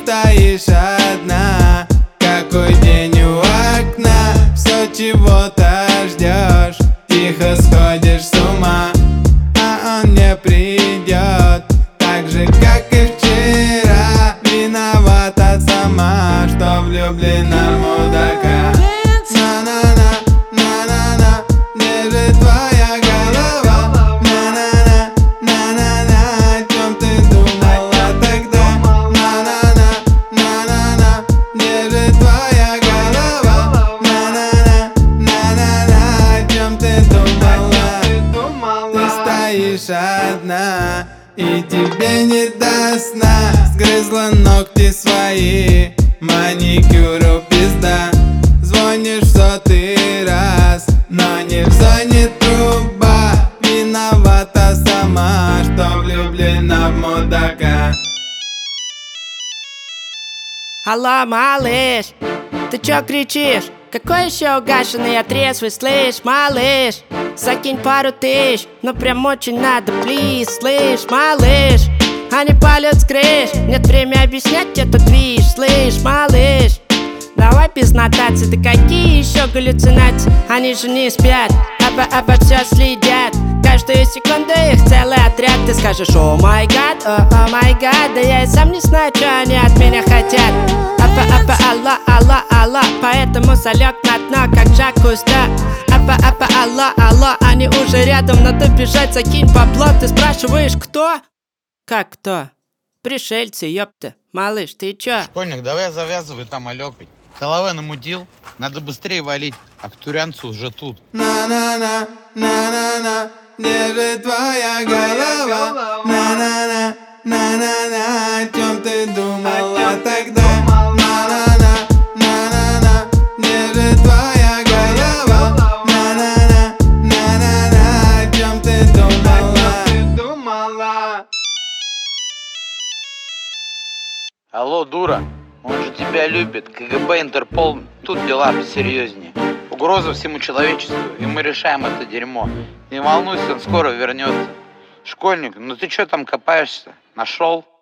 стоишь одна, какой день у окна. Все чего-то ждешь, тихо сходишь с ума, а он не придет, так же как и вчера. Виновата сама, что влюблена в мудака. На-на-на, на-на-на, где же твоя голова? На-на-на, на-на-на, о чем ты думала тогда? На-на-на, на-на-на, где же твоя голова? На-на-на, на-на-на, о чем ты думала? Ты стоишь одна, и тебе не до сна. Сгрызла ногти свои, маникюру пизда. Звонишь в 100-й раз, но не в зоне труба. Виновата сама, что влюблена в мудака. Алло, малыш, ты чё кричишь? Какой еще угашенный, я трезвый, слышь, малыш? Закинь пару тысяч, но прям очень надо, плиз, слышь, малыш? Они палят с крыш, нет времени объяснять тебе тут движ, слышь, малыш? Давай без нотаций, да какие еще галлюцинации? Они же не спят, обо все следят. Каждую секунду их целый отряд. Ты скажешь: о май гад, о май гад. Да я и сам не знаю, что они от меня хотят. Алла, алла, алла. Поэтому залег на дно, как Жак Куста. Алла, алла. Они уже рядом, надо бежать, закинь бабло. Ты спрашиваешь, кто? Как кто? Пришельцы, ёпта. Малыш, ты чё? Школьник, давай завязывай там алёкать. Головой намудил, надо быстрее валить, а к турянцу уже тут. На-на-на, на-на-на, где же твоя голова? На-на-на, на-на-на, о чем ты думала тогда? На-на-на, на-на-на, где же твоя голова? На-на-на, на-на-на, о чем ты думала? Алло, дура, он же тебя любит, КГБ, Интерпол, тут дела посерьезнее. Угроза всему человечеству, и мы решаем это дерьмо. Не волнуйся, он скоро вернется. Школьник, ну ты что там копаешься? Нашел?